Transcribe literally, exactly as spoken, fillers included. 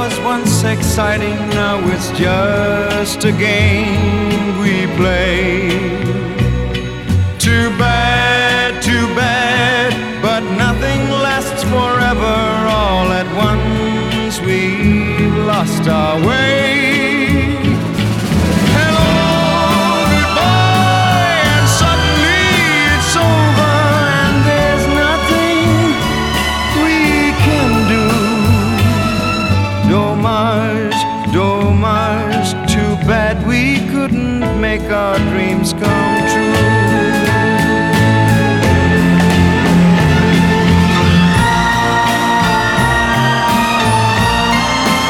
was once exciting, now it's just a game we play. Too bad, too bad, but nothing lasts forever. All at once we've lost our way. Dommage, too bad we couldn't make our dreams come true.